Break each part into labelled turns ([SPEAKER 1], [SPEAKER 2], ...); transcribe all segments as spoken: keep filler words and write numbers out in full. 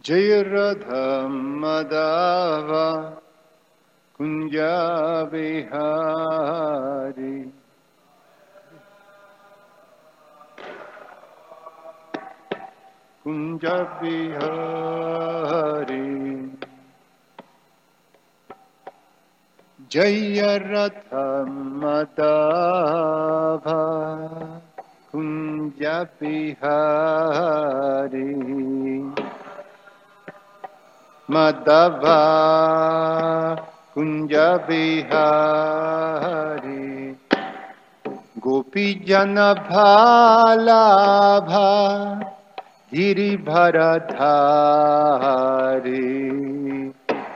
[SPEAKER 1] Jai Radha Madhava Kunja Vihari Kunja Vihari Jai Radha Madhava Kunja Vihari Madhava Kunja Vihari Gopi Jana Bhalabha Giri Bharadhari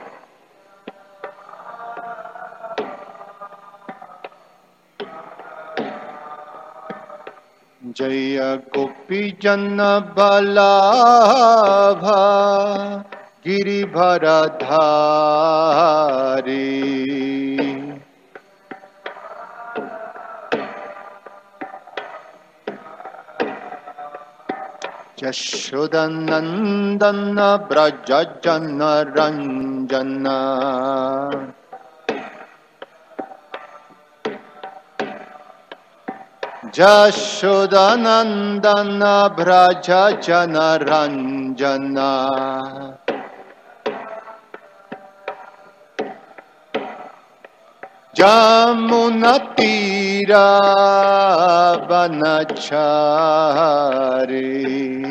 [SPEAKER 1] Jaya Gopi Jana Bhalabha Giri Bharadhari Jashodanandana Brajajana Ranjana Jashodanandana Brajajana Ranjana Jamunatira Vanachari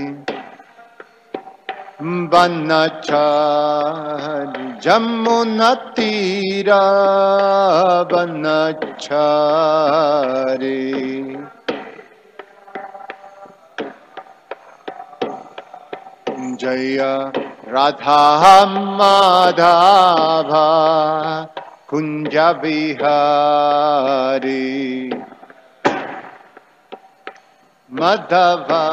[SPEAKER 1] Vanachari Jamunatira Vanachari Jaya Radha Madhava Kunja Vihari Madhava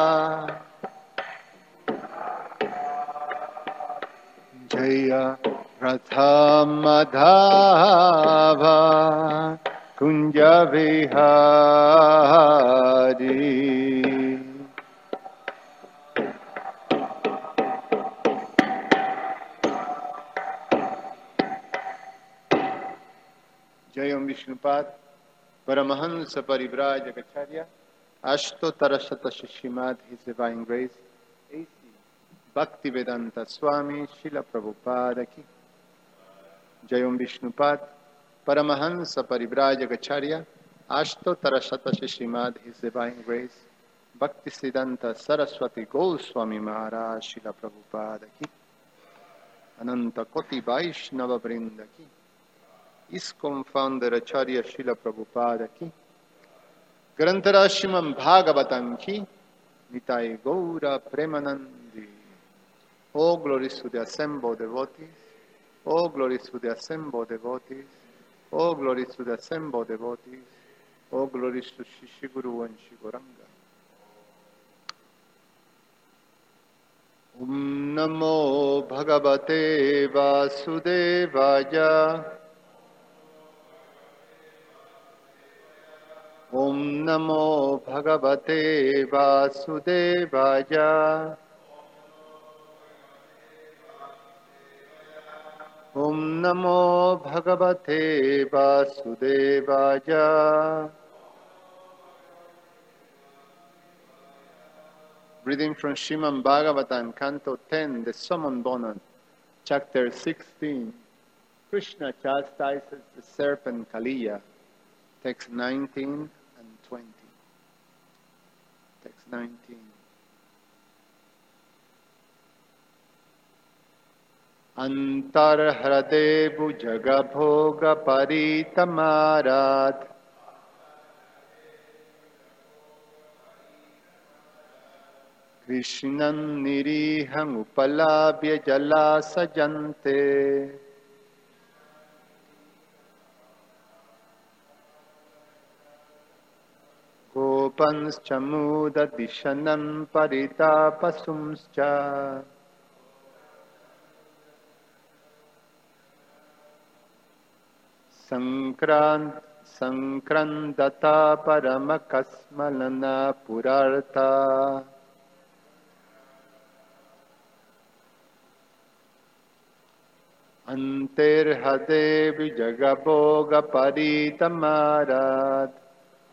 [SPEAKER 1] Jaya Radha Madhava Kunja Vihari Jayam Vishnupad Paramahansa Parivrajagacharya Ashtotara Shimad His Divine Grace A C Bhaktivedanta Swami Srila Prabhupada Ki Jayam Vishnupad Paramahansa Parivrajagacharya Ashtotara Shimad His Divine Grace Bhaktisiddhanta Saraswati Goswami Maharaj Srila Prabhupada Ki Ananta Koti Vaishnava Vrinda Ki ISKCON founder Acharya Srila Prabhupada Ki Grantarashimam Bhagavatam Ki Nitai Gaura Premanandi. All glories to the assembled devotees. All glories to the assembled devotees. All glories to the assembled devotees. All glories to Shri Guru and Shri Gauranga. Om Namo Bhagavate Vasudevaya. Om Namo Bhagavate Vasudevaya. Om Namo Bhagavate Vasudevaya. Reading from Srimad Bhagavatam, Canto ten, the Summon Bonus, Chapter sixteen. Krishna chastises the serpent Kaliya. Text nineteen and twenty. Text nineteen. Antar hradevu jagabhoga paritamarat. Krishnan niriham upalabhya jala sajante. Gopanscha muda dishanam paritapasumscha. Sankrant Sankrandata Paramakasmalana Purartha. Anterhade vijagaboga paritamarat.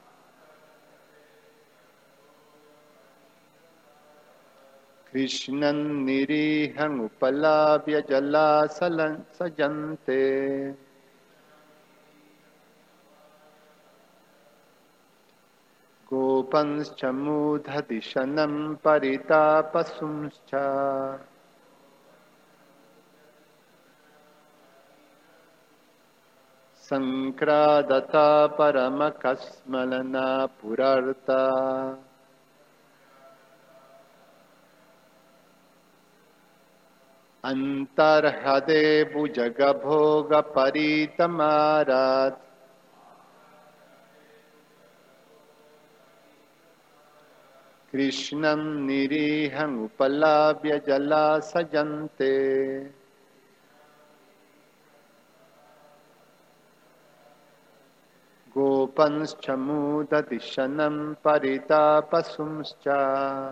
[SPEAKER 1] Krishnan nirihang upalabhya jala salan sajante. Gopanscha mudhadishanam paritapasumscha. Sankradata paramakasmalana purarta. Antarhade bhujagabhoga paritamarat. Krishnam nirihang upalabhya jala sajante. Gopanscha mudadishanam paritapasumscha.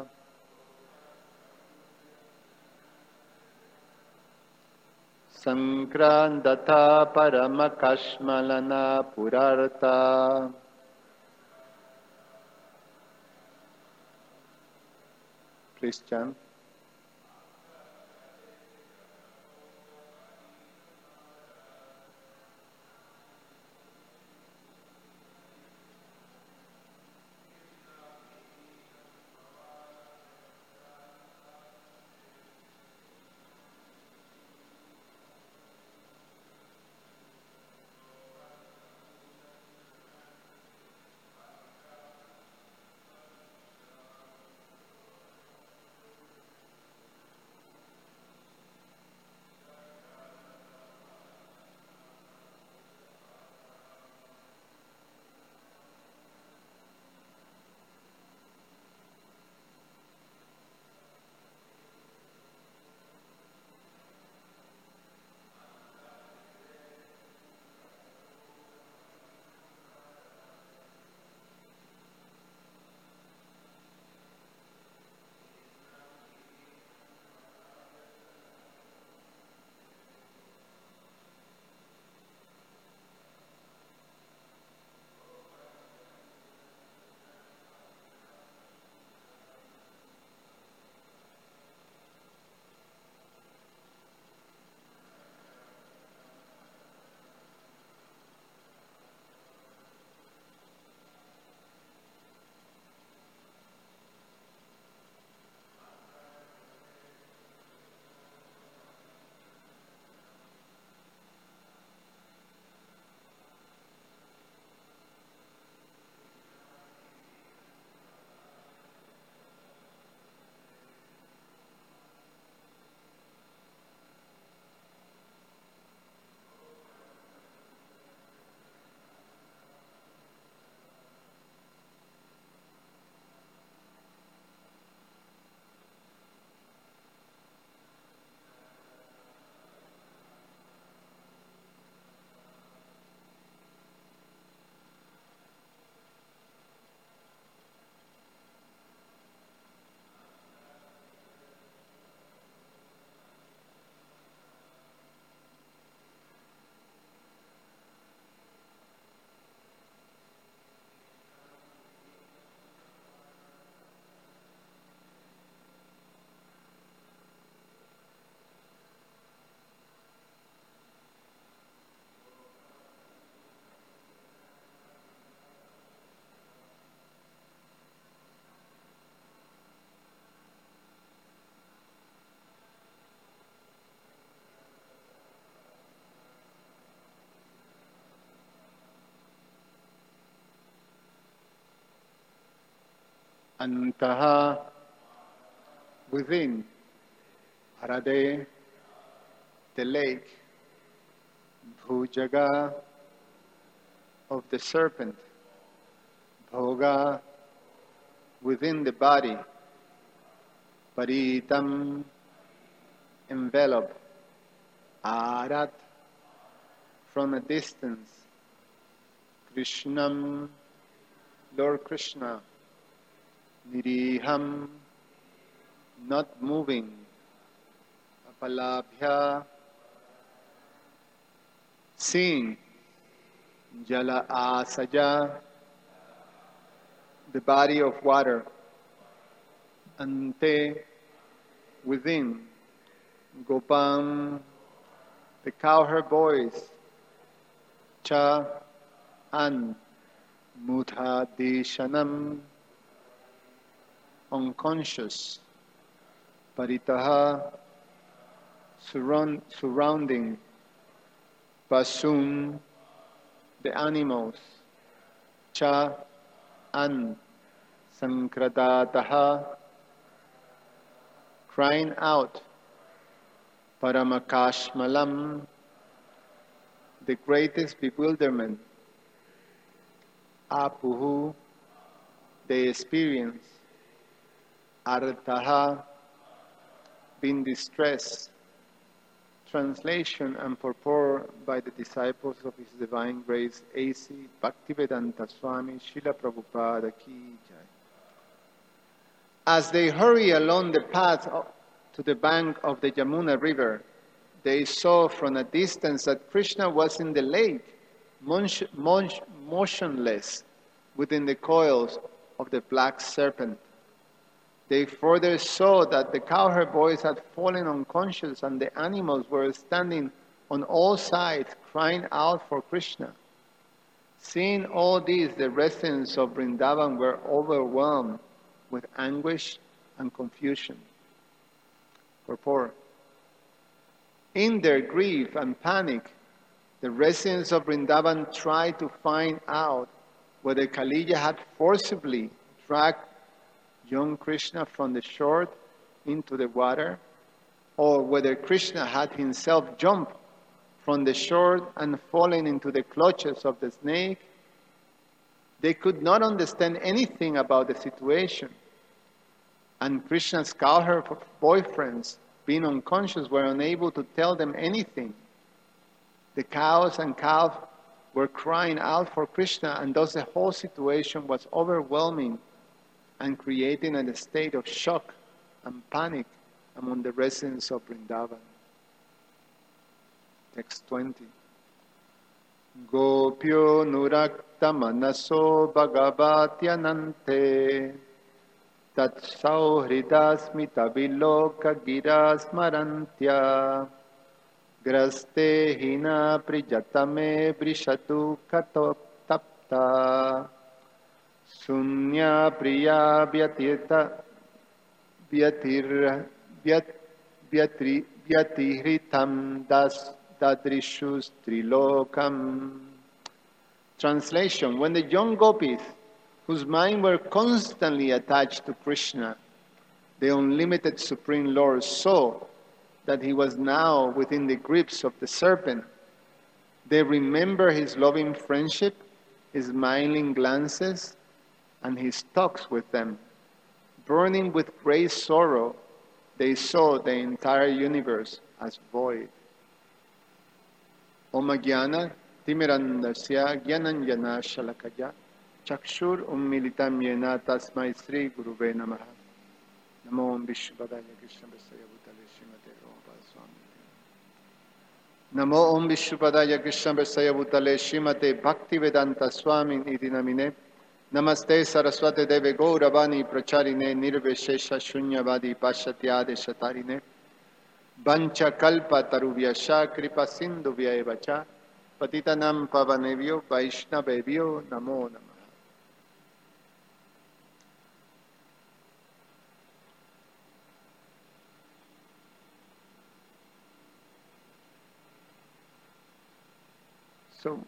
[SPEAKER 1] Sankrandata paramakashmalana purarta. Please chant. Antaha, within, Arade, the lake, Bhujaga, of the serpent, Bhoga, within the body, Paritam, envelope, Arat, from a distance, Krishnam, Lord Krishna, Niriham, not moving, Apalabhya, seeing Jala Asaja, the body of water, Ante, within, Gopam, the cowherd boys, Cha, and Mudhadeshanam, unconscious, Paritaha, surround, surrounding, Pasum, the animals, Cha, and Sankradataha, crying out, Paramakashmalam, the greatest bewilderment, Apuhu, they experience, Artaha, being distressed. Translation and purport by the disciples of His Divine Grace, A C Bhaktivedanta Swami Srila Prabhupada Ki Jai. As they hurry along the path to the bank of the Yamuna River, they saw from a distance that Krishna was in the lake, motionless within the coils of the black serpent. They further saw that the cowherd boys had fallen unconscious and the animals were standing on all sides crying out for Krishna. Seeing all this, the residents of Vrindavan were overwhelmed with anguish and confusion. Purport. In their grief and panic, the residents of Vrindavan tried to find out whether Kaliya had forcibly dragged young Krishna from the shore into the water, or whether Krishna had himself jumped from the shore and fallen into the clutches of the snake. They could not understand anything about the situation, and Krishna's cowherd boyfriends, being unconscious, were unable to tell them anything. The cows and calves were crying out for Krishna, and thus the whole situation was overwhelming and creating a state of shock and panic among the residents of Vrindavan. Text twenty. Gopyo nurakta manaso bhagavatyanante tat sauhridasmita viloka girasmarantya graste hina prijatame brishatu katoptapta Sunya priya vyatirta vyatir vyatri vyatihritam das dadrishus trilokam. Translation. When the young gopis, whose minds were constantly attached to Krishna, the unlimited Supreme Lord, saw that he was now within the grips of the serpent, they remembered his loving friendship, his smiling glances, and his talks with them. Burning with great sorrow, they saw the entire universe as void. Om Jnana Timirandasya Jnananjana Shalakaya Chakshur Ummilitam Yena Tasmai Sri Guruve Namaha Namo Om Vishnupadaya Krishna Vasaya Bhutale Srimate Prabhupada Swami Namo Om Vishnupadaya Krishna Vasaya Bhutale Srimate Bhaktivedanta Swami Iti Namine Namaste Saraswate Deve Gauravani Pracharine Nirveshesha Shunyavadi Pashatyade Shatarine Bancha Kalpa Taruvyasha Kripa Sindhu Vyaevacha Patitanam Pavanevyo Vaishnavevyo Namo Namaha. So,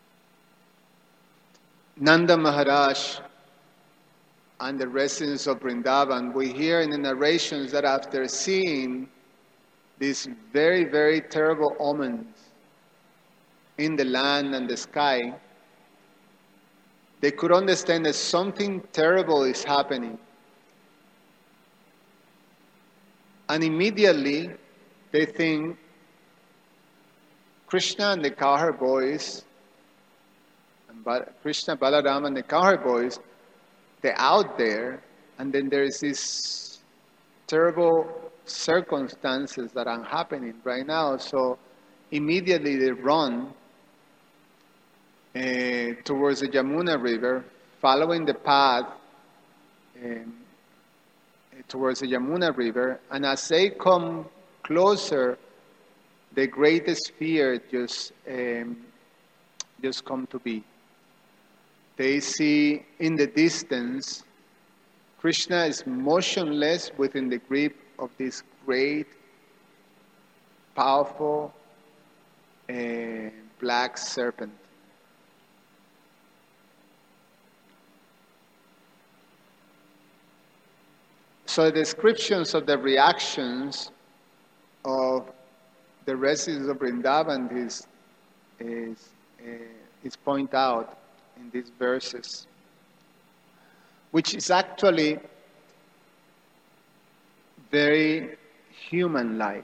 [SPEAKER 1] Nanda Maharaj and the residents of Vrindavan, we hear in the narrations that after seeing these very, very terrible omens in the land and the sky, they could understand that something terrible is happening. And immediately they think Krishna and the cowherd boys, and Krishna, Balaram and the cowherd boys, they're out there, and then there's this terrible circumstances that are happening right now. So immediately they run uh, towards the Yamuna River, following the path um, towards the Yamuna River, and as they come closer, the greatest fear just um, just come to be. They see in the distance Krishna is motionless within the grip of this great, powerful, uh, black serpent. So the descriptions of the reactions of the residents of Vrindavan is, is, uh, is pointed out in these verses, which is actually very human-like.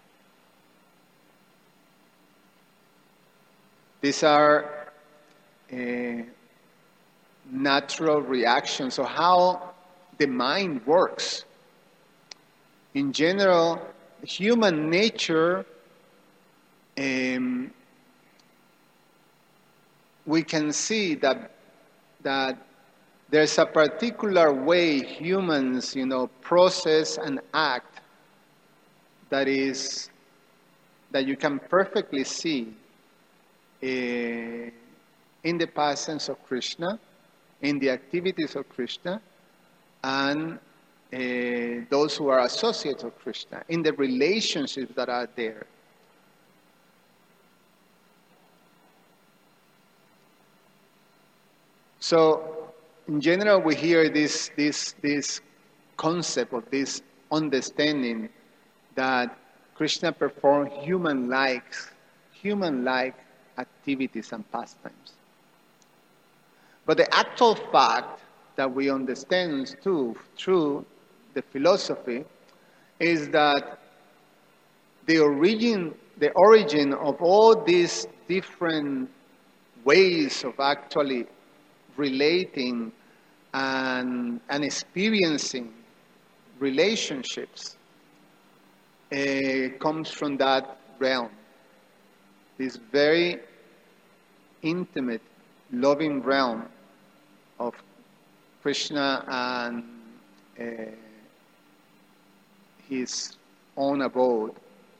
[SPEAKER 1] These are uh, natural reactions of how the mind works. In general, human nature, um, we can see that that there's a particular way humans, you know, process and act that is that you can perfectly see uh, in the presence of Krishna, in the activities of Krishna, and uh, those who are associates of Krishna, in the relationships that are there. So, in general, we hear this, this, this concept of this understanding that Krishna performed human-like, human-like activities and pastimes. But the actual fact that we understand too through the philosophy is that the origin, the origin of all these different ways of actually relating and, and experiencing relationships uh, comes from that realm. This very intimate, loving realm of Krishna and uh, his own abode.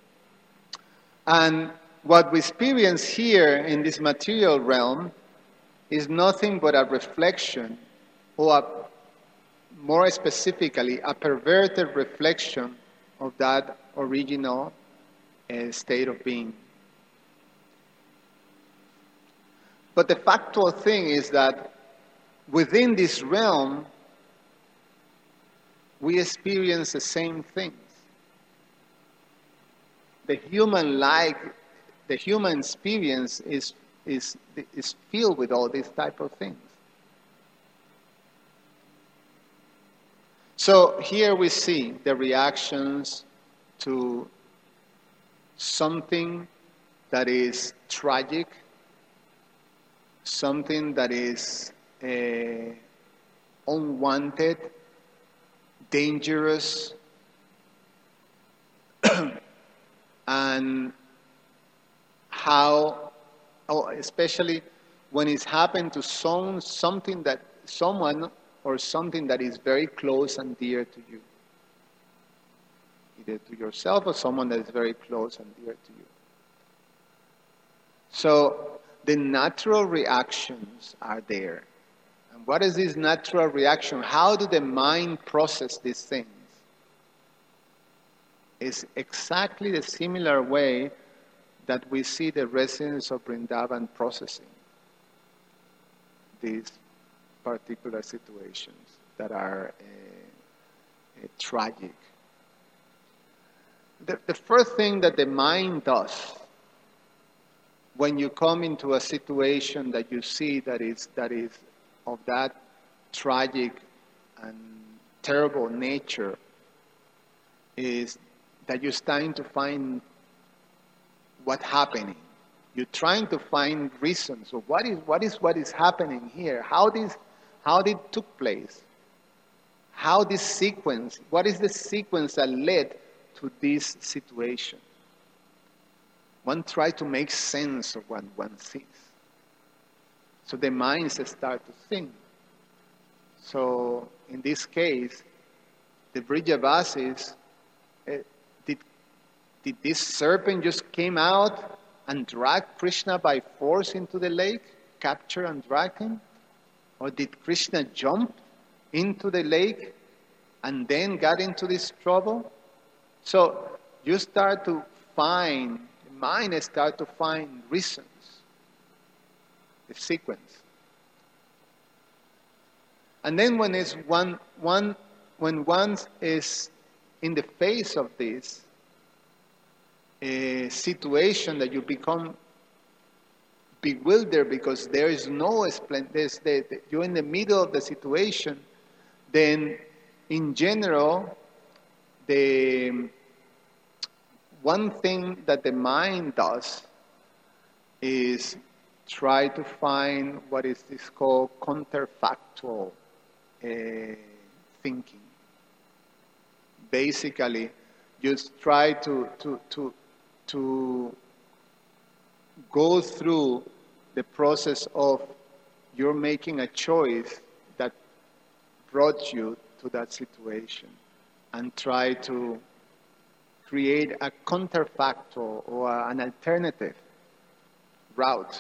[SPEAKER 1] And what we experience here in this material realm is nothing but a reflection, or a, more specifically, a perverted reflection of that original uh, state of being. But the factual thing is that within this realm, we experience the same things. The human like, the human experience is is is filled with all these type of things. So here we see the reactions to something that is tragic, something that is uh, unwanted, dangerous, and how, oh, especially when it's happened to some, something that someone or something that is very close and dear to you, either to yourself or someone that is very close and dear to you. So the natural reactions are there. And what is this natural reaction? How do the mind process these things? It's exactly the similar way that we see the residents of Vrindavan processing these particular situations that are uh, uh, tragic. The, the first thing that the mind does when you come into a situation that you see that is that is of that tragic and terrible nature is that you're starting to find what's happening. You're trying to find reasons of what is what is what is happening here. How this how did it took place? How this sequence? What is the sequence that led to this situation? One tries to make sense of what one sees. So the minds start to think. So in this case, the Vrajavasis, uh, did, did this serpent just came out and drag Krishna by force into the lake, capture and drag him? Or did Krishna jump into the lake and then got into this trouble? So you start to find, the mind start to find reasons, the sequence. And then when it's one, one, when one is in the face of this a situation that you become bewildered because there is no explanation, you're in the middle of the situation, then in general, the one thing that the mind does is try to find what is this called counterfactual uh, thinking. Basically, just try to, to, to, to go through the process of you're making a choice that brought you to that situation and try to create a counterfactual or an alternative route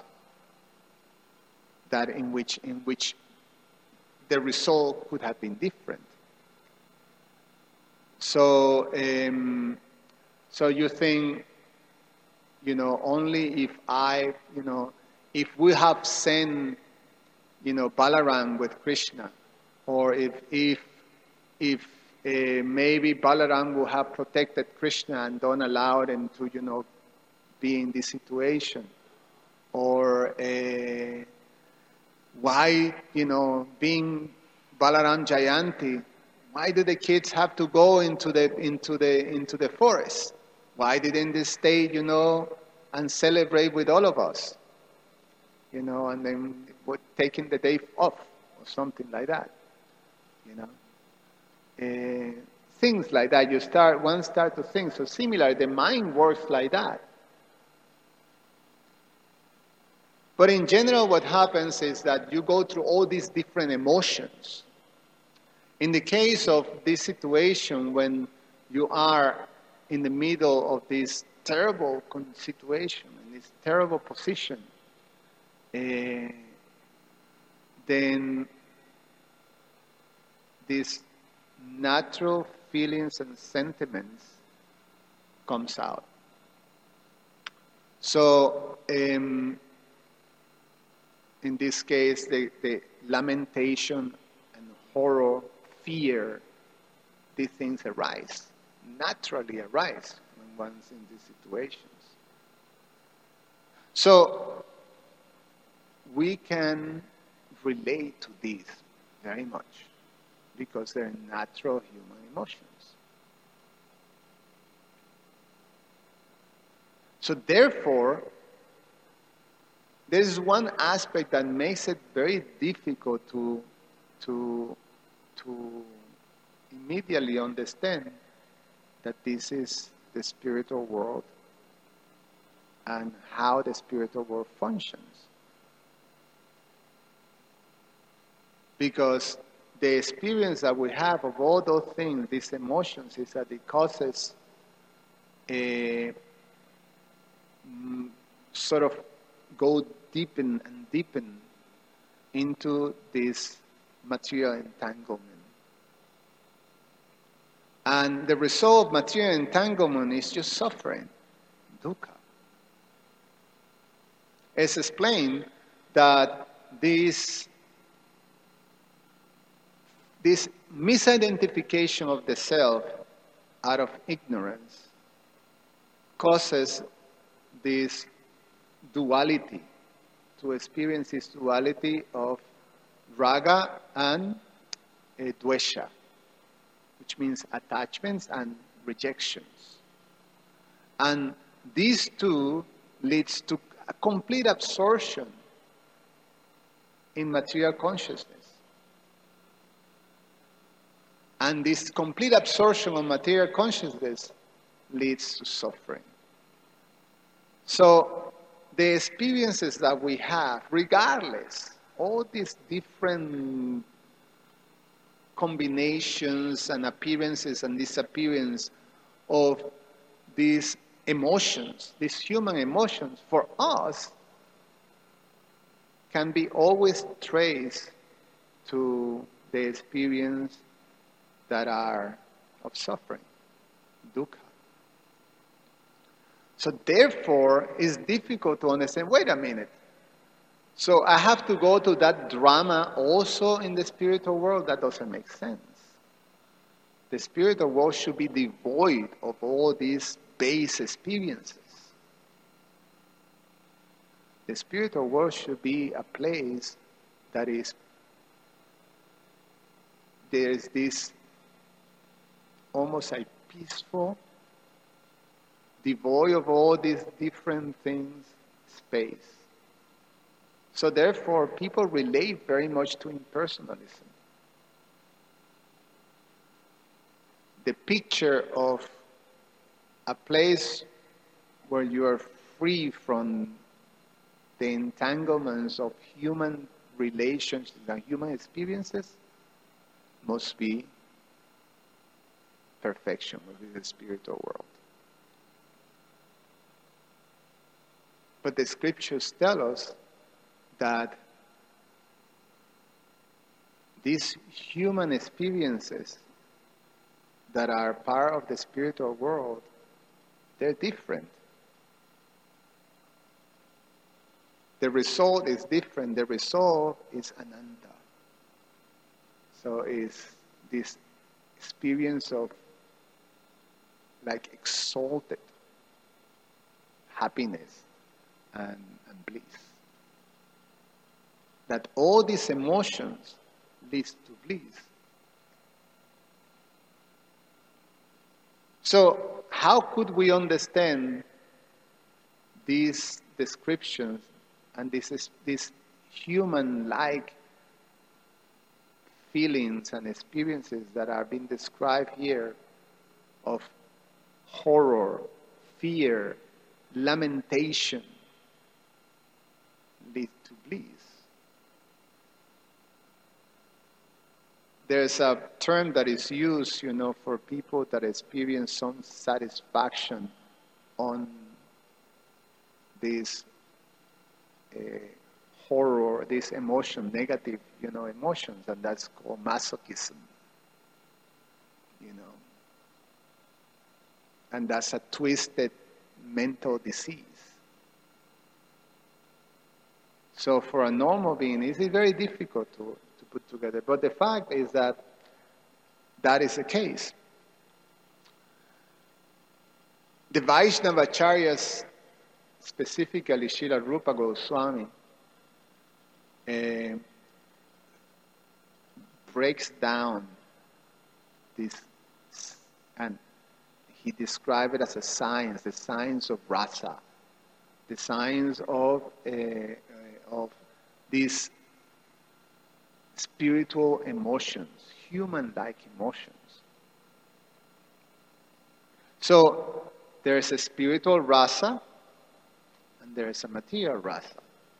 [SPEAKER 1] that in which in which the result could have been different. So um, so you think, you know, only if I, you know, if we have sent, you know, Balaram with Krishna, or if if if uh, maybe Balaram will have protected Krishna and don't allow him to, you know, be in this situation, or uh, why, you know, being Balaram Jayanti, why do the kids have to go into the into the into the forest? Why didn't they stay, you know, and celebrate with all of us, you know, and then taking the day off or something like that, you know, uh, things like that. You start one start to think. So similar, the mind works like that. But in general, what happens is that you go through all these different emotions. In the case of this situation, when you are in the middle of this terrible situation, in this terrible position, uh, then these natural feelings and sentiments comes out. So, um, in this case, the, the lamentation and horror, fear, these things arise, naturally arise when one's in these situations. So we can relate to these very much because they're natural human emotions. So therefore, there is one aspect that makes it very difficult to, to, to immediately understand that this is the spiritual world and how the spiritual world functions. Because the experience that we have of all those things, these emotions, is that it causes a mm, sort of go deepen and deepen into this material entanglement. And the result of material entanglement is just suffering, dukkha. It's explained that this, this misidentification of the self out of ignorance causes this duality, to experience this duality of raga and uh, dvesha, which means attachments and rejections. And these two leads to a complete absorption in material consciousness. And this complete absorption of material consciousness leads to suffering. So the experiences that we have, regardless all these different combinations and appearances and disappearance of these emotions, these human emotions, for us, can be always traced to the experience that are of suffering, dukkha. So therefore, it's difficult to understand, wait a minute, so I have to go to that drama also in the spiritual world? That doesn't make sense. The spiritual world should be devoid of all these base experiences. The spiritual world should be a place that is, there is this almost a peaceful, devoid of all these different things, space. So therefore, people relate very much to impersonalism. The picture of a place where you are free from the entanglements of human relationships and human experiences must be perfection within the spiritual world. But the scriptures tell us that these human experiences that are part of the spiritual world, they're different. The result is different. The result is ananda. So it's this experience of like exalted happiness and, and bliss. That all these emotions leads to bliss. So how could we understand these descriptions and this these human-like feelings and experiences that are being described here of horror, fear, lamentation, lead to bliss? There's a term that is used, you know, for people that experience some satisfaction on this uh, horror, this emotion, negative, you know, emotions, and that's called masochism, you know. And that's a twisted mental disease. So for a normal being, it's very difficult to, to put together. But the fact is that that is the case. The Vaishnavacharyas, specifically Srila Rupa Goswami, uh, breaks down this, and he described it as a science, the science of rasa, the science of uh, of these spiritual emotions, human-like emotions. So there is a spiritual rasa and there is a material rasa.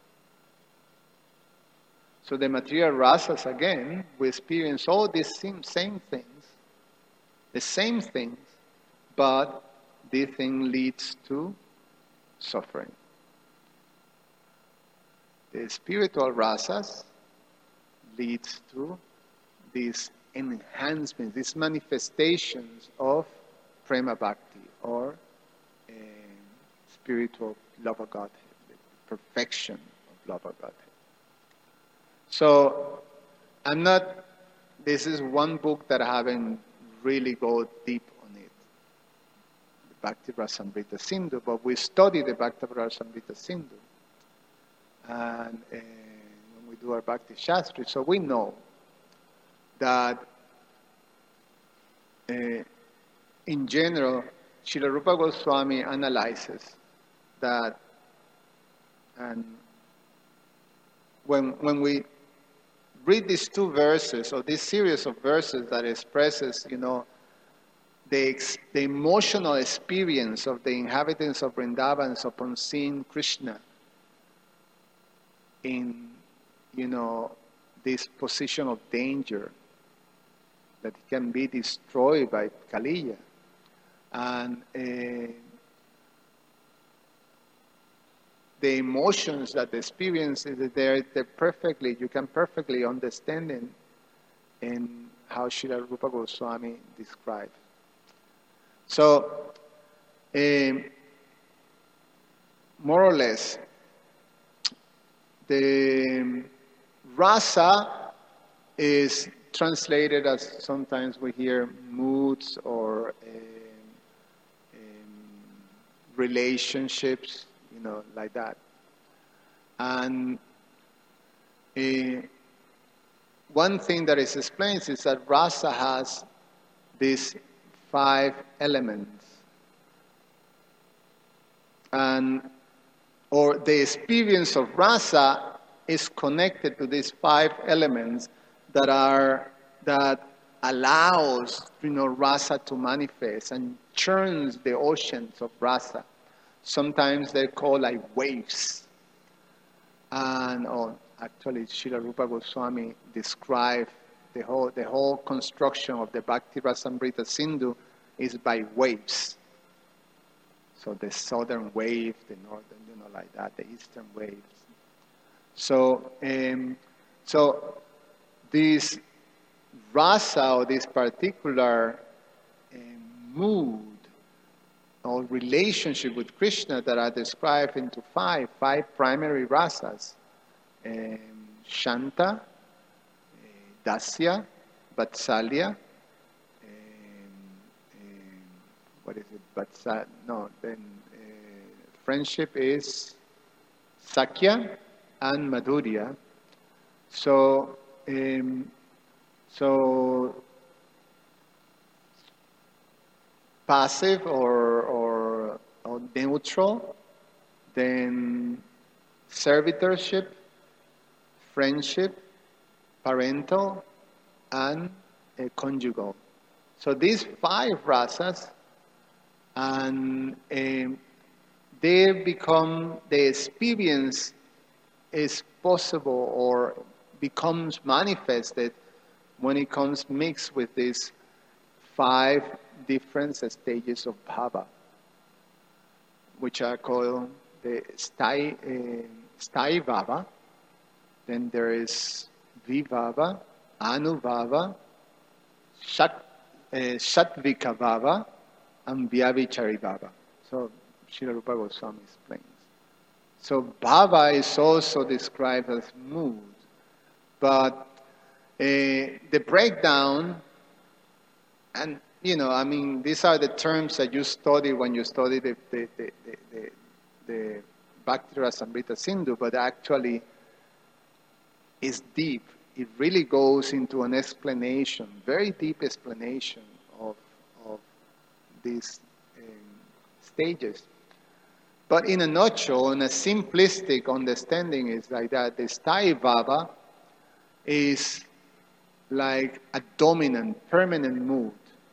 [SPEAKER 1] So the material rasas, again, we experience all these same, same things, the same things, but this thing leads to suffering. The spiritual rasas leads to these enhancements, these manifestations of prema bhakti, or uh, spiritual love of Godhead, the perfection of love of Godhead. So, I'm not, this is one book that I haven't really go deep on it, the Bhakti Rasamrita Sindhu, but we study the Bhakti Rasamrita Sindhu. And uh, when we do our Bhakti Shastri, so we know that uh, in general, Srila Rupa Goswami analyzes that, and when when we read these two verses, or this series of verses that expresses, you know, the, ex, the emotional experience of the inhabitants of Vrindavan upon seeing Krishna in you know, this position of danger, that he can be destroyed by Kaliya. And uh, the emotions that the experience is there, they're perfectly, you can perfectly understand in, in how Srila Rupa Goswami described. So, um, more or less, the rasa is translated as sometimes we hear moods or um, um, relationships, you know, like that. And uh, one thing that is explained is that rasa has these five elements. And or the experience of rasa is connected to these five elements that are that allows, you know, rasa to manifest and churns the oceans of rasa. Sometimes they're called like waves. And oh, actually, Srila Rupa Goswami described the whole the whole construction of the Bhakti Rasamrita Sindhu is by waves. So the southern wave, the northern, you know, like that, the eastern waves. So, um, so this rasa or this particular um, mood or relationship with Krishna that are described into five, five primary rasas: um, Shanta, uh, Dasya, Vatsalya. What is it? But uh, no, then uh, friendship is Sakya and Madhurya. So, um, so passive or, or or neutral, then servitorship, friendship, parental, and uh, conjugal. So these five rasas. And um, they become, the experience is possible or becomes manifested when it comes mixed with these five different stages of bhava, which are called the sthai, uh, sthai bhava. Then there is vibhava, anubhava, shat, uh, satvika bhava, and Vyavichari Bhava. So Srila Rupa Goswami explains. So Bhava is also described as mood. But uh, the breakdown, and you know, I mean, these are the terms that you study when you study the, the, the, the, the, the Bhakti Rasamrita Sindhu, but actually is deep. It really goes into an explanation, very deep explanation of these um, stages. But in a nutshell, in a simplistic understanding is like that. The sthai bhava is like a dominant, permanent mood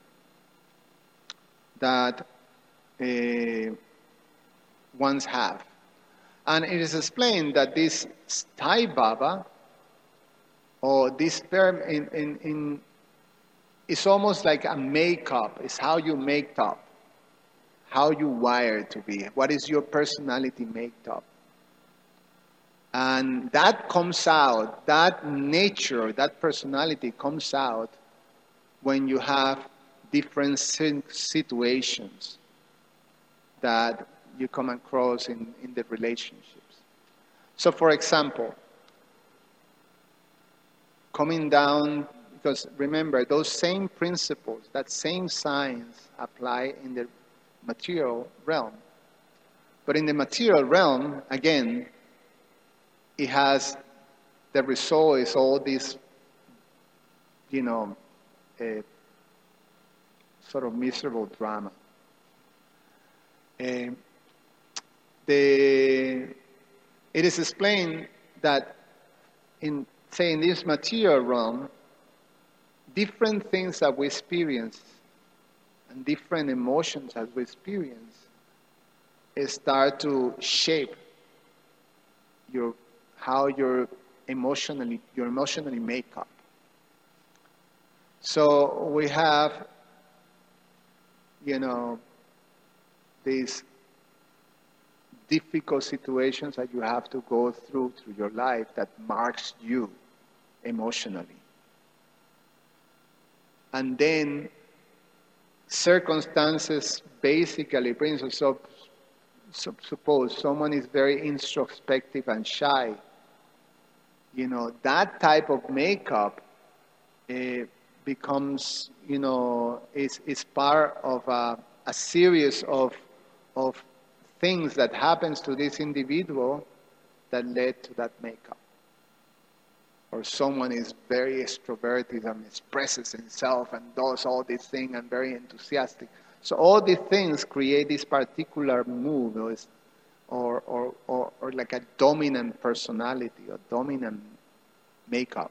[SPEAKER 1] that uh, ones have. And it is explained that this sthai bhava, or this term in, in, in it's almost like a makeup. It's how you make up, how you wired to be. What is your personality make up? And that comes out, that nature, that personality comes out when you have different situations that you come across in, in the relationships. So for example, coming down, because remember, those same principles, that same science apply in the material realm. But in the material realm, again, it has, the result is all this, you know, uh, sort of miserable drama. Uh, the, it is explained that in, say, in this material realm, different things that we experience and different emotions that we experience start to shape your how your emotionally, your emotionally makeup. So we have, you know, these difficult situations that you have to go through through your life that marks you emotionally. And then circumstances basically brings us up. So, suppose someone is very introspective and shy. You know, that type of makeup uh, becomes, you know, is, is part of a, a series of, of things that happens to this individual that led to that makeup. Or someone is very extroverted and expresses himself and does all these things and very enthusiastic. So all these things create this particular mood or, or, or, or, or like a dominant personality or dominant makeup.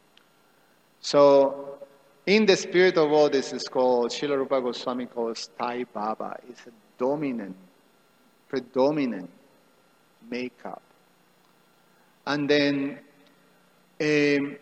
[SPEAKER 1] So in the spirit of all this is called, Srila Rupa Goswami calls Thai Baba. It's a dominant, predominant makeup. And then um,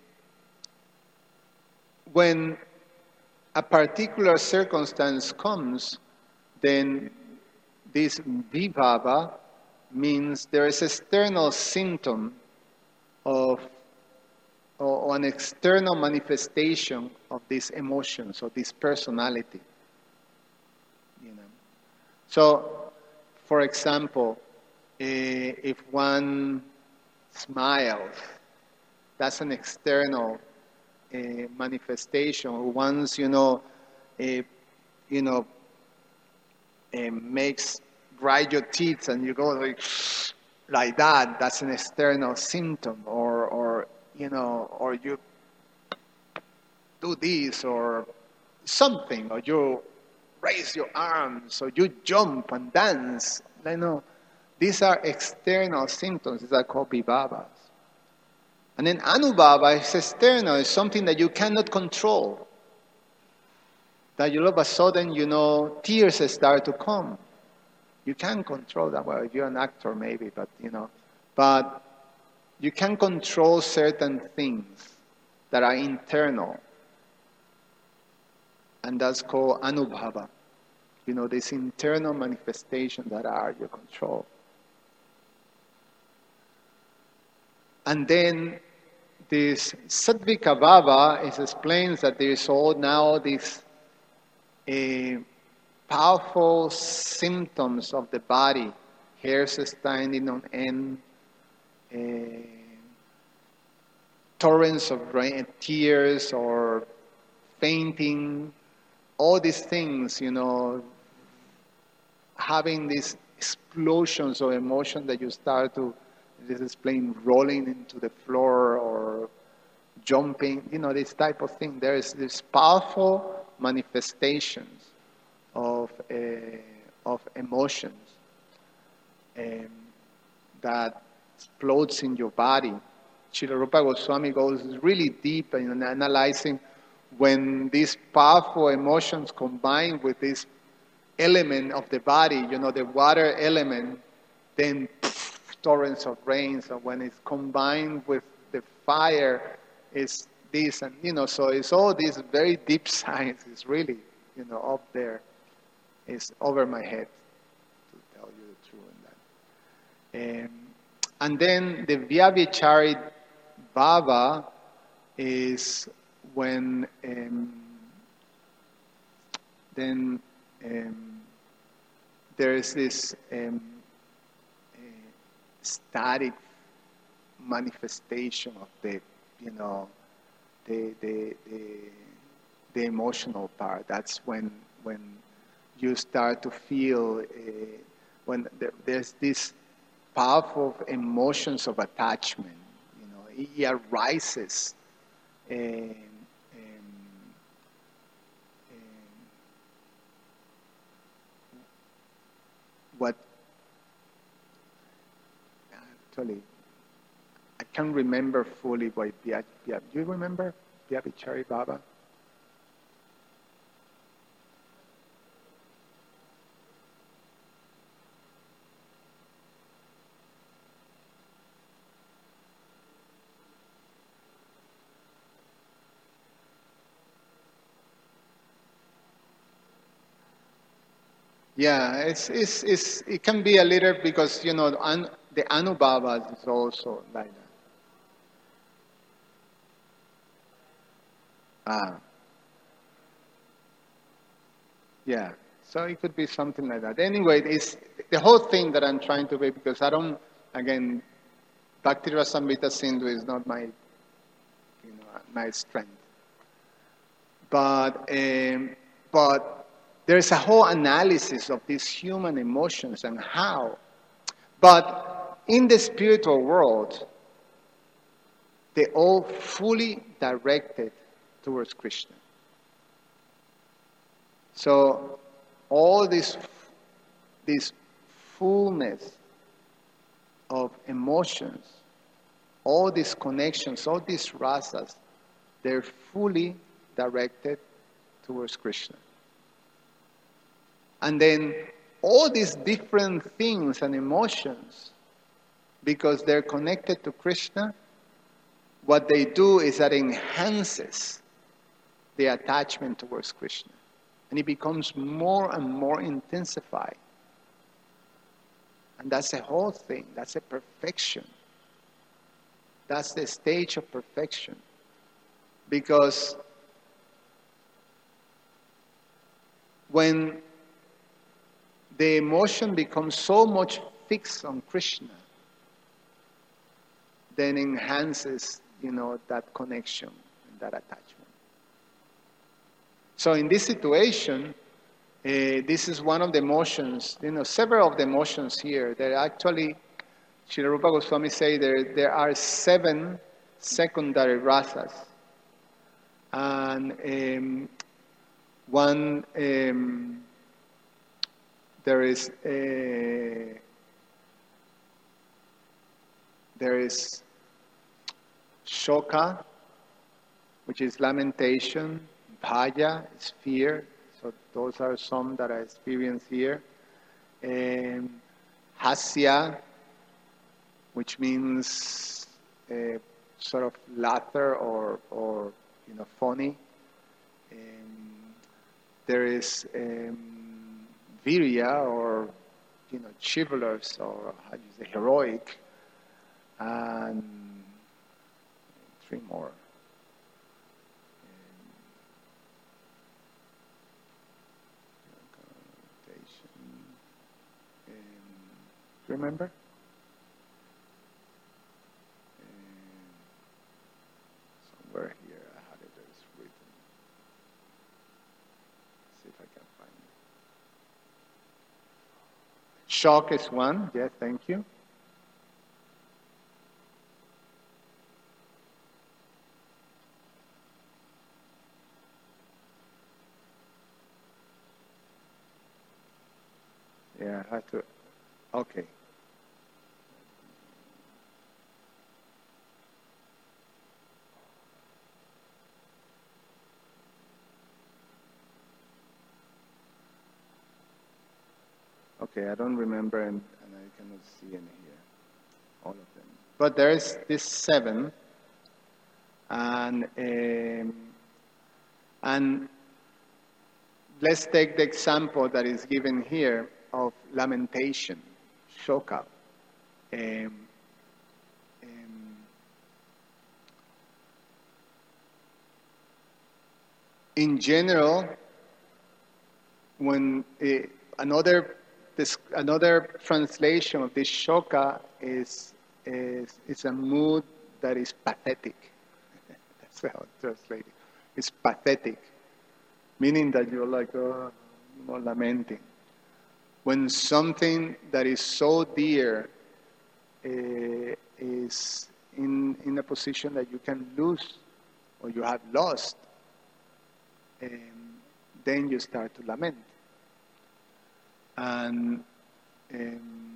[SPEAKER 1] when a particular circumstance comes, then this vibhava means there is external symptom of or an external manifestation of these emotions or this personality. You know. So, for example, eh, if one smiles, that's an external uh, manifestation. Once you know, uh, you know, uh, makes grind your teeth and you go like like that. That's an external symptom, or or you know, or you do this or something, or you raise your arms, or you jump and dance. You know, these are external symptoms. These are called vibhavas. And then anubhava is external, it's something that you cannot control. That you all of a sudden, you know, tears start to come. You can't control that. Well, if you're an actor, maybe, but, you know. But you can control certain things that are internal. And that's called anubhava. You know, these internal manifestations that are your control. And then this Sattvika Bhava is explains that there is all now these uh, powerful symptoms of the body, hairs standing on end, uh, torrents of rain, tears or fainting, all these things, you know, having these explosions of emotion that you start to, this is plain rolling into the floor or jumping, you know, this type of thing. There is these powerful manifestations of uh, of emotions um, that explodes in your body. Srila Rupa Goswami goes really deep in analyzing when these powerful emotions combine with this element of the body, you know, the water element, then pff, torrents of rain. So when it's combined with the fire, it's this, and you know, so it's all this very deep science. It's really, you know, up there. It's over my head, to tell you the truth in that. Um, and then the Vyabhichari Bhava is when um, then um, there is this um, uh, static manifestation of the, you know, the the the, the emotional part. That's when when you start to feel uh, when there, there's this powerful emotions of attachment. You know, it arises. Um, what actually I can't remember fully what Bia, Bia, do you remember Vyabhichari Bhava? Yeah, it's, it's, it's, it can be a little because, you know, an, the Anubhavas is also like that. Ah, yeah. So it could be something like that. Anyway, it's the whole thing that I'm trying to be, because I don't, again, Bhakti Rasamrita Sindhu is not my, you know, my strength. But, um, but there's a whole analysis of these human emotions and how. But in the spiritual world, they all fully directed towards Krishna. So all this, this fullness of emotions, all these connections, all these rasas, they're fully directed towards Krishna. And then all these different things and emotions, because they're connected to Krishna, what they do is that enhances the attachment towards Krishna. And it becomes more and more intensified. And that's the whole thing. That's a perfection. That's the stage of perfection. Because when the emotion becomes so much fixed on Krishna, then enhances, you know, that connection and that attachment. So in this situation, uh, this is one of the emotions, you know, several of the emotions here. There actually, Srila Rupa Goswami say there, there are seven secondary rasas. And um, one, um, there is a, there is shoka, which is lamentation. Bhaya is fear. So those are some that I experience here. Um, hasya, which means uh, sort of laughter or, or you know, funny. Um, there is um, virya, or you know, chivalrous, or how do you say, heroic, and three more. Remember? Somewhere here I had it as written. See if I can find it. Shock is one. Yes, thank you. Yeah, I have to. Okay. Okay, I don't remember, and, and I cannot see any here, all of them. But there is this seven, and um, and let's take the example that is given here of lamentation, shoka. Um, um, in general, when uh, another this, another translation of this shoka is is is a mood that is pathetic. That's how it's translated. It's pathetic, meaning that you're like oh, you know, lamenting. When something that is so dear uh, is in in a position that you can lose or you have lost, um, then you start to lament. And um,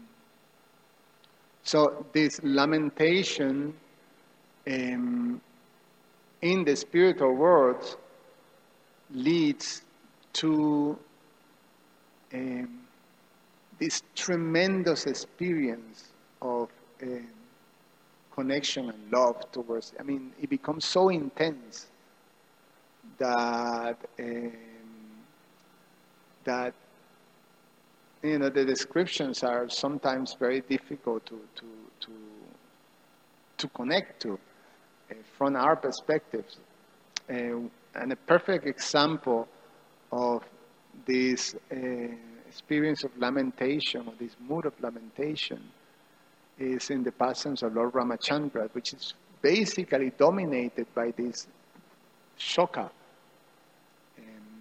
[SPEAKER 1] so this lamentation um, in the spiritual world leads to um, this tremendous experience of um, connection and love towards. I mean, it becomes so intense that um, that you know, the descriptions are sometimes very difficult to to to, to connect to uh, from our perspectives. Uh, and a perfect example of this uh, experience of lamentation, or this mood of lamentation, is in the passions of Lord Ramachandra, which is basically dominated by this shoka. Um,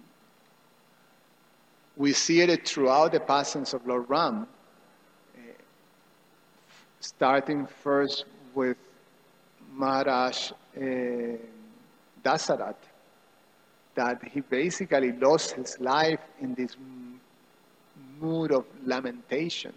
[SPEAKER 1] we see it throughout the passions of Lord Ram, uh, starting first with Maharaj uh, Dasarat, that he basically lost his life in this m- mood of lamentation.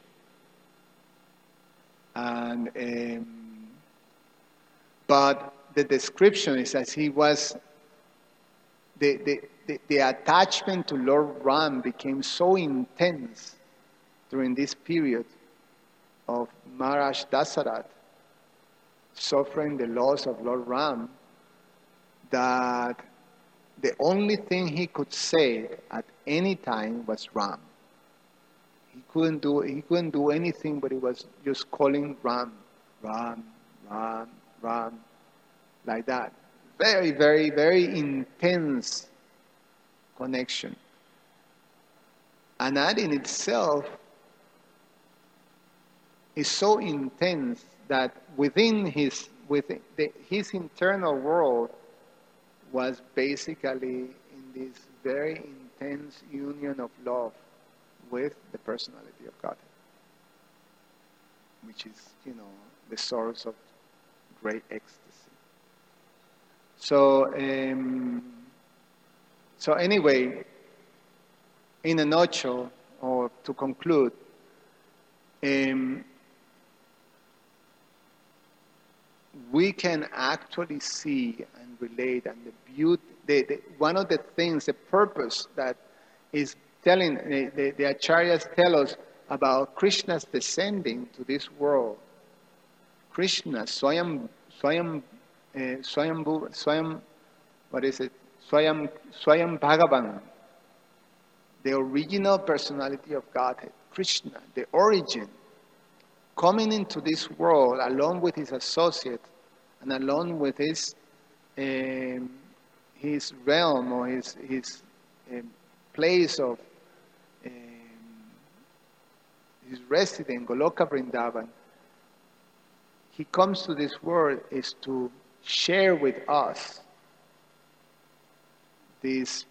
[SPEAKER 1] And um, but the description is as he was, the, the, the, the attachment to Lord Ram became so intense during this period of Maharaj Dasarat suffering the loss of Lord Ram, that the only thing he could say at any time was Ram. He couldn't do he couldn't do anything, but he was just calling Ram, Ram, Ram, Ram, like that. Very, very, very intense connection. And that in itself is so intense that within his within the, his internal world was basically in this very intense union of love with the personality of God, which is, you know, the source of great ecstasy. So, um, so anyway, in a nutshell, or to conclude, um, we can actually see and relate, and the beauty, the, the, one of the things, the purpose that is telling, the, the, the acharyas tell us about Krishna's descending to this world. Krishna, Swayam, Swayam, uh, Swayam, Swayam, what is it? Swayam, Swayam Bhagavan, the original personality of Godhead, Krishna, the origin, coming into this world along with his associate and along with his um, his realm, or his his um, place of um, his residence, Goloka Vrindavan. He comes to this world is to share with us these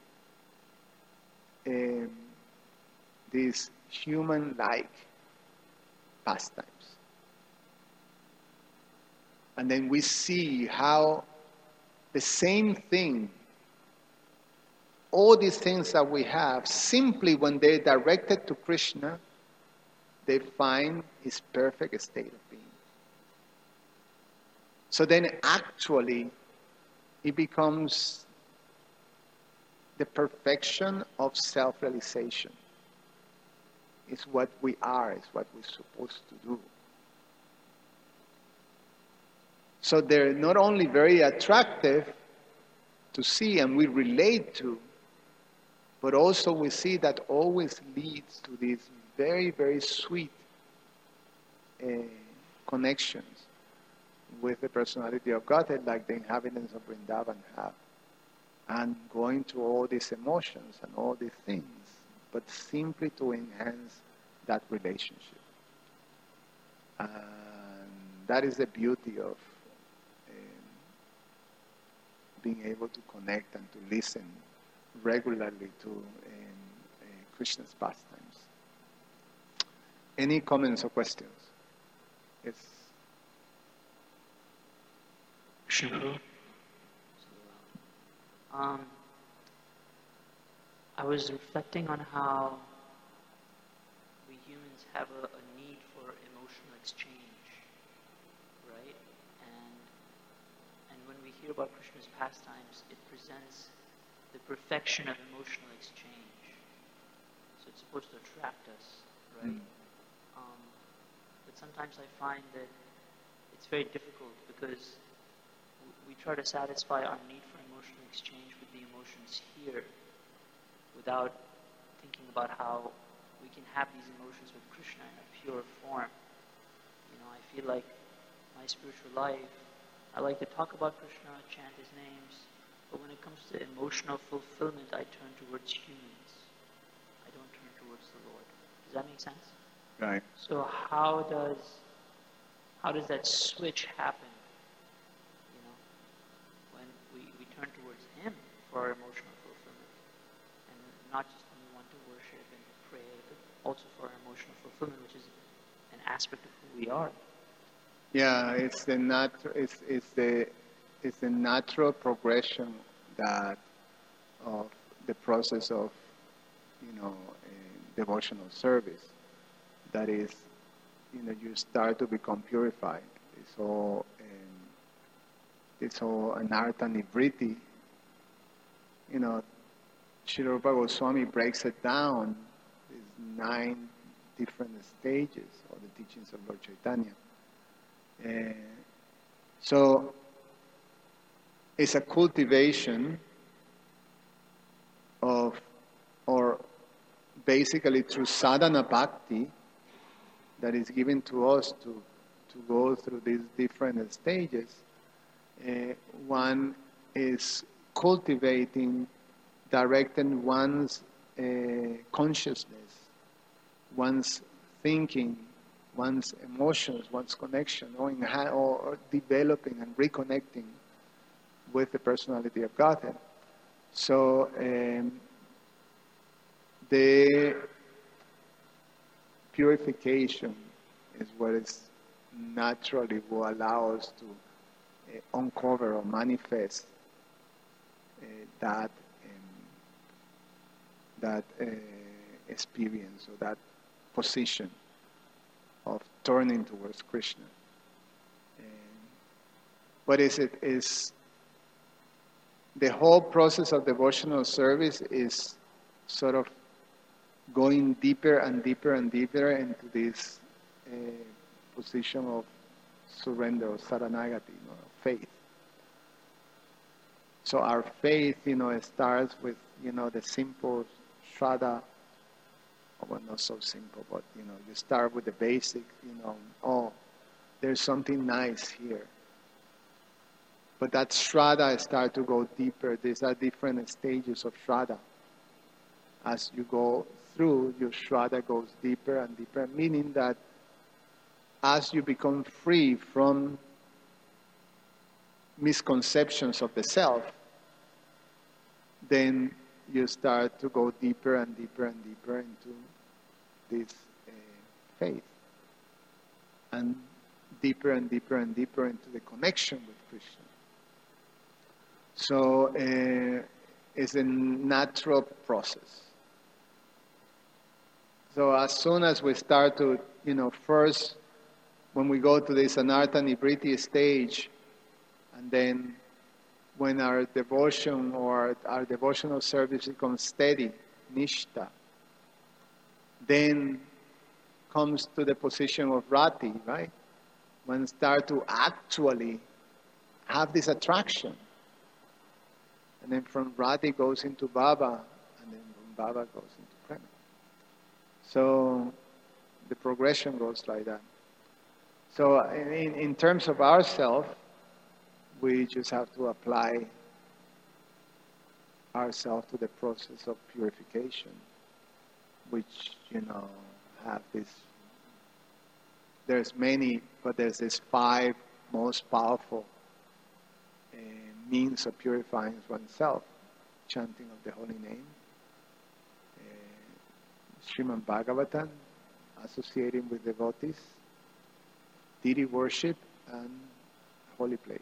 [SPEAKER 1] um, these human-like pastimes. And then we see how the same thing, all these things that we have, simply when they're directed to Krishna, they find his perfect state of being. So then actually, it becomes the perfection of self-realization. It's what we are, it's what we're supposed to do. So they're not only very attractive to see and we relate to, but also we see that always leads to these very, very sweet uh, connections with the personality of Godhead, like the inhabitants of Vrindavan have. And going through all these emotions and all these things, but simply to enhance that relationship. And that is the beauty of um, being able to connect and to listen regularly to um, uh, Krishna's pastimes. Any comments or questions? Yes.
[SPEAKER 2] Shubhu. Um, I was reflecting on how we humans have a, a need for emotional exchange, right? And and when we hear about Krishna's pastimes, it presents the perfection of emotional exchange. So it's supposed to attract us, right? Mm. Um, but sometimes I find that it's very difficult because we try to satisfy our need for emotional exchange with the emotions here without thinking about how we can have these emotions with Krishna in a pure form. You know, I feel like my spiritual life, I like to talk about Krishna, chant his names, but when it comes to emotional fulfillment, I turn towards humans. I don't turn towards the Lord. Does that make sense?
[SPEAKER 1] Right.
[SPEAKER 2] So how does how does that switch happen? You know, when we, we turn towards Him for our emotional fulfillment, and not just when we want to worship and pray, but also for our emotional fulfillment, which is an aspect of who we are.
[SPEAKER 1] Yeah, it's the nat- it's, it's the it's the natural progression that of the process of, you know, uh, devotional service. That is, you know, you start to become purified. It's all um, it's all anartha nivriti. You know, Srila Rupa Goswami breaks it down. There's nine different stages of the teachings of Lord Chaitanya. Uh, so it's a cultivation of, or basically through sadhana bhakti, that is given to us to, to go through these different stages. Uh, one is cultivating, directing one's uh, consciousness, one's thinking, one's emotions, one's connection, knowing how, or developing and reconnecting with the personality of Godhead. So um, the purification is what is naturally will allow us to uh, uncover or manifest uh, that um, that uh, experience or that position of turning towards Krishna. And what is it? Is the whole process of devotional service is sort of going deeper and deeper and deeper into this uh, position of surrender, or saranagati, you know, faith. So our faith, you know, it starts with, you know, the simple shraddha. Well, not so simple, but, you know, you start with the basic, you know, oh, there's something nice here. But that shraddha starts to go deeper. These are different stages of shraddha. As you go through, your shraddha goes deeper and deeper, meaning that as you become free from misconceptions of the self, then you start to go deeper and deeper and deeper into this uh, faith, and deeper and deeper and deeper into the connection with Krishna. So uh, it's a natural process. So as soon as we start to, you know, first when we go to this anartha nivriti stage, and then when our devotion or our devotional service becomes steady, nishta, then comes to the position of rati, right? When start to actually have this attraction. And then from rati goes into bhava, and then from bhava goes into prema. So the progression goes like that. So in, in terms of ourselves, we just have to apply ourselves to the process of purification, which, you know, have this, there's many, but there's this five most powerful uh, means of purifying oneself: chanting of the holy name, uh, Srimad Bhagavatam, associating with devotees, deity worship, and holy place.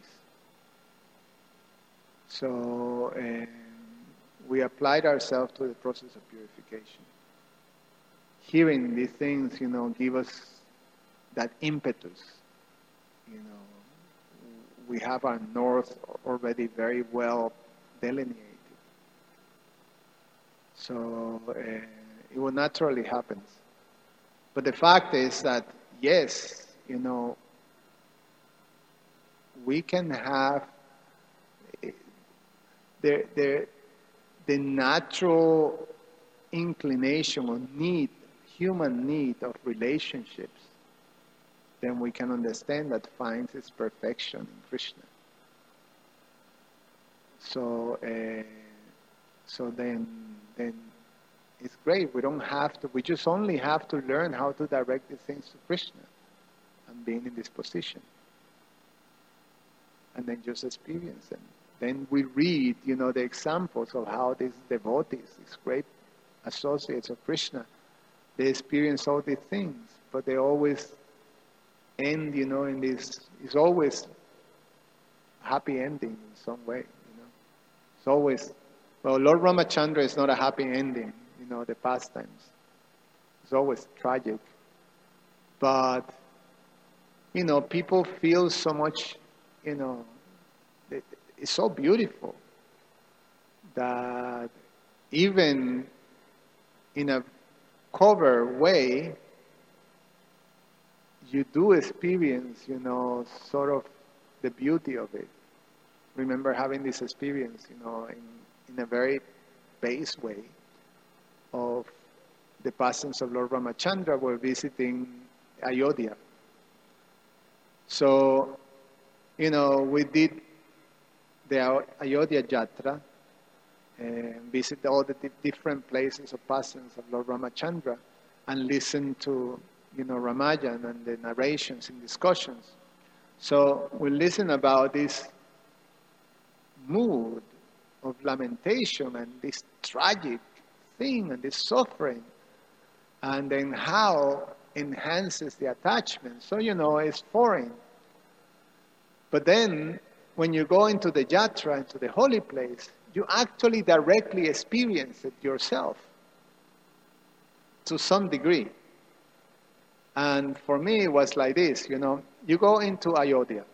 [SPEAKER 1] So um, we applied ourselves to the process of purification. Hearing these things, you know, give us that impetus. You know, we have our north already very well delineated. So uh, it will naturally happen. But the fact is that, yes, you know, we can have the, the, the natural inclination or need, human need of relationships, then we can understand that finds its perfection in Krishna. So, uh, so then, then it's great. We don't have to. We just only have to learn how to direct these things to Krishna, and being in this position, and then just experience them. Then we read, you know, the examples of how these devotees, these great associates of Krishna, they experience all these things, but they always end, you know, in this. It's always happy ending in some way. It's always, well, Lord Ramachandra is not a happy ending, you know, the pastimes. It's always tragic. But, you know, people feel so much, you know, it's so beautiful that even in a covert way, you do experience, you know, sort of the beauty of it. Remember having this experience, you know, in, in a very base way of the pastimes of Lord Ramachandra were visiting Ayodhya. So, you know, we did the Ayodhya Jatra and visited all the different places of pastimes of Lord Ramachandra and listened to, you know, Ramayan and the narrations and discussions. So we listen about this mood of lamentation and this tragic thing and this suffering, and then how enhances the attachment. So, you know, it's foreign. But then, when you go into the yatra, into the holy place, you actually directly experience it yourself to some degree. And for me, it was like this, you know, you go into Ayodhya,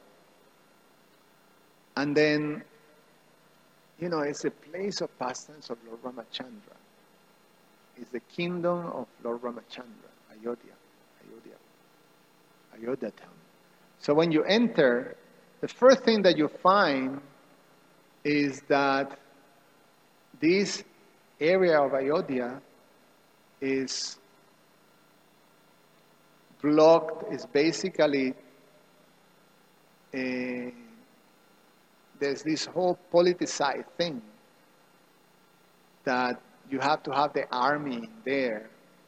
[SPEAKER 1] and then, you know, it's a place of pastimes of Lord Ramachandra. It's the kingdom of Lord Ramachandra, Ayodhya, Ayodhya, Ayodhya town. So when you enter, the first thing that you find is that this area of Ayodhya is blocked, is basically a there's this whole politicized thing that you have to have the army there.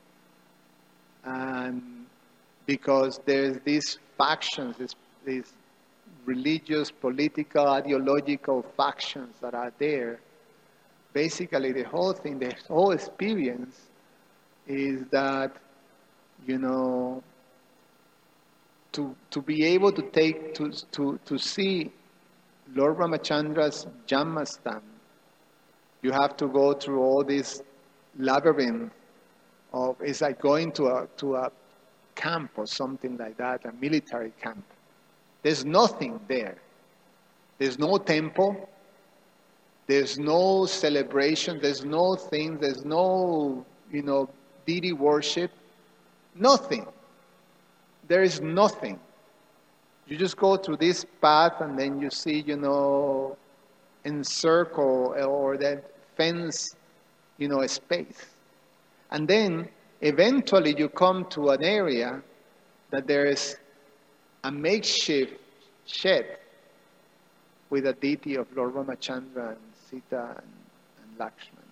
[SPEAKER 1] And because there's these factions, these, these religious, political, ideological factions that are there, basically the whole thing, the whole experience is that, you know, to to be able to take, to to, to see Lord Ramachandra's Janmastan, you have to go through all this labyrinth of, it's like going to a to a camp or something like that, a military camp. There's nothing there. There's no temple. There's no celebration. There's no thing. There's no, you know, deity worship. Nothing. There is nothing. You just go through this path and then you see, you know, encircle or that fence, you know, a space. And then eventually you come to an area that there is a makeshift shed with a deity of Lord Ramachandra and Sita and, and Lakshman.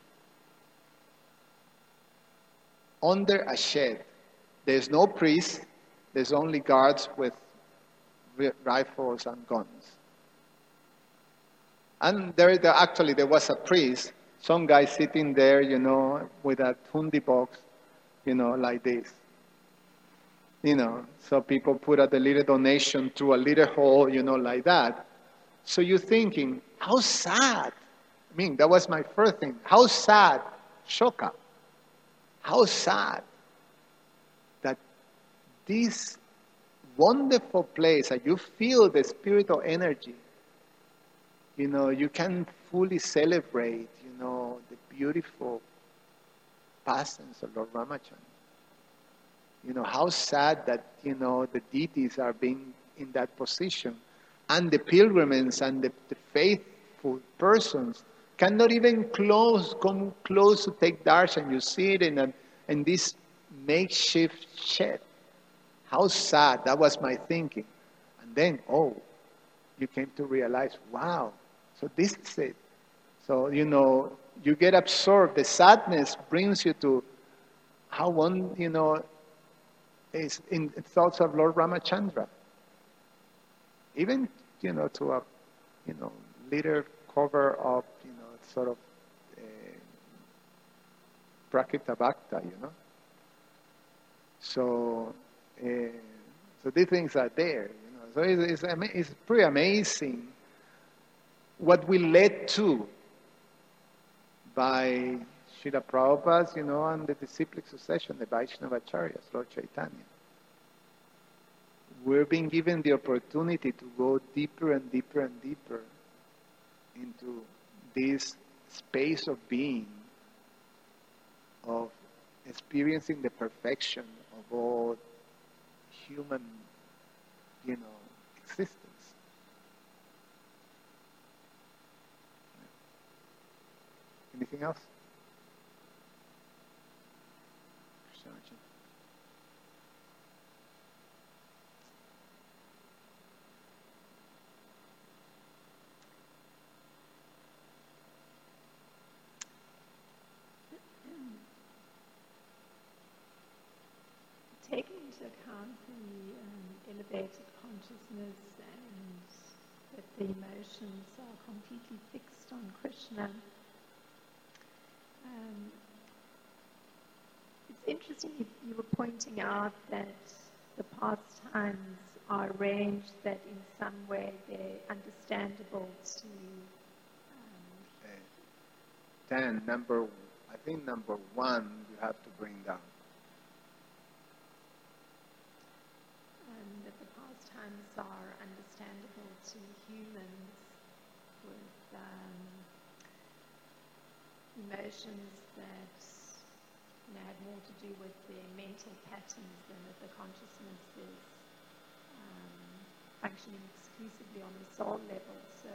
[SPEAKER 1] Under a shed, there's no priest, there's only guards with rifles and guns. And there, there actually there was a priest, some guy sitting there, you know, with a hundi box, you know, like this. You know, so people put out a little donation through a little hole, you know, like that. So you're thinking, how sad. I mean, that was my first thing. How sad, Shoka. How sad that this wonderful place, that you feel the spiritual energy, you know, you can fully celebrate, you know, the beautiful pastimes of Lord Ramachandra. You know, how sad that, you know, the deities are being in that position. And the pilgrims and the, the faithful persons cannot even close, come close to take darshan. You see it in, a, in this makeshift shed. How sad. That was my thinking. And then, oh, you came to realize, wow, so this is it. So, you know, you get absorbed. The sadness brings you to how one, you know, is in thoughts of Lord Ramachandra. Even, you know, to a, you know, little cover of, you know, sort of uh, Prakrita Bhakta, you know. So, uh, so these things are there, you know. So it's, it's, it's pretty amazing what we led to by Srila Prabhupada, you know, and the disciplic succession, the Vaishnava Acharyas, Lord Chaitanya. We're being given the opportunity to go deeper and deeper and deeper into this space of being, of experiencing the perfection of all human, you know, existence. Anything else?
[SPEAKER 3] Taking into account the um, elevated consciousness and that the emotions are completely fixed on Krishna, um, it's interesting you, you were pointing out that the pastimes are arranged that in some way they're understandable to um,
[SPEAKER 1] Then number, I think number one you have to bring down.
[SPEAKER 3] that the pastimes are understandable to humans with um, emotions that, you know, had more to do with their mental patterns than that the consciousness is um, functioning exclusively on the soul level. So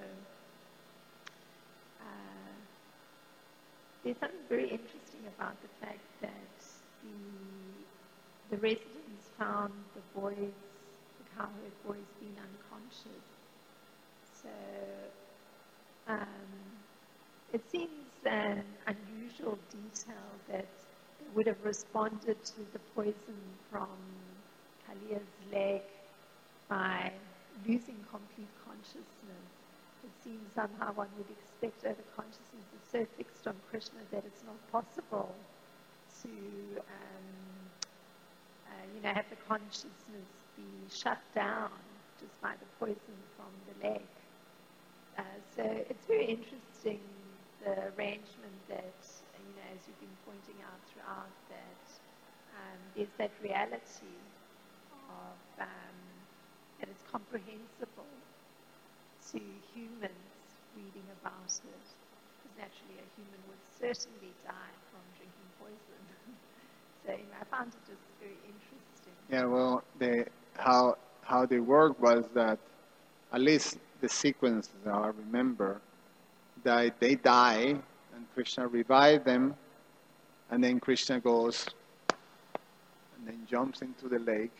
[SPEAKER 3] uh, there's something very interesting about the fact that the the residents found the boys, the cowherd boys, being unconscious. So um, it seems an unusual detail that they would have responded to the poison from Kaliya's leg by losing complete consciousness. It seems somehow one would expect, oh, the consciousness is so fixed on Krishna that it's not possible to um, Uh, you know, have the consciousness be shut down just by the poison from the leg. Uh, so it's very interesting, the arrangement that, you know, as you've been pointing out throughout, that um, there's that reality of um, that it's comprehensible to humans reading about it, because naturally a human would certainly die from drinking poison. So, you know, I found it just very interesting.
[SPEAKER 1] Yeah, well, the, how how they work was that, at least the sequence I remember, that they die and Krishna revives them, and then Krishna goes and then jumps into the lake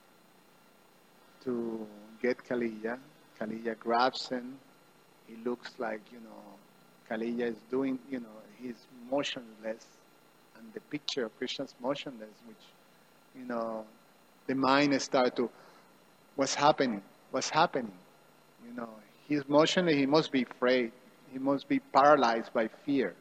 [SPEAKER 1] to get Kaliya. Kaliya grabs him. He looks like, you know, Kaliya is doing, you know, he's motionless. And the picture of Krishna's motionless, which, you know, the mind starts to, what's happening? What's happening? You know, he's motionless, he must be afraid. He must be paralyzed by fear.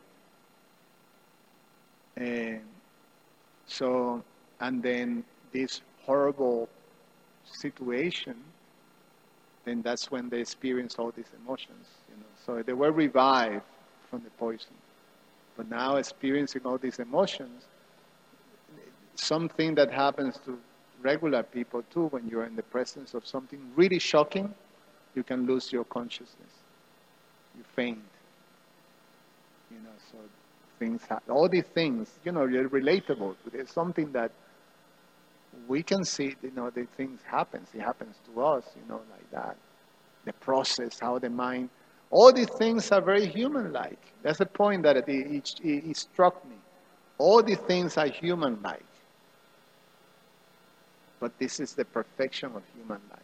[SPEAKER 1] And so, and then this horrible situation, then that's when they experience all these emotions. You know, so they were revived from the poison. But now experiencing all these emotions, something that happens to regular people too, when you're in the presence of something really shocking, you can lose your consciousness. You faint. You know, so things happen. All these things, you know, they're relatable. There's something that we can see, you know, the things happens. It happens to us, you know, like that. The process, how the mind, all these things are very human-like. That's the point that it, it, it struck me. All these things are human-like. but this is the perfection of human life.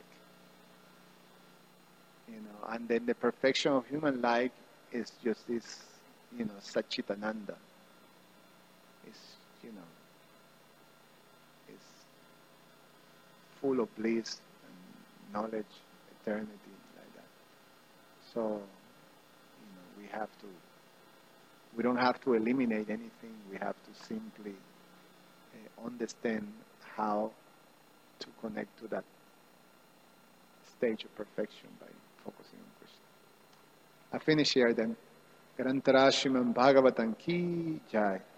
[SPEAKER 1] You know, and then the perfection of human life is just this, you know, Satchitananda. It's, you know, it's full of bliss and knowledge, eternity, like that. So, you know, we have to, we don't have to eliminate anything. We have to simply uh, understand how to connect to that stage of perfection by focusing on Krishna. I finish here then. Garantara Srimad Bhagavatam ki jai.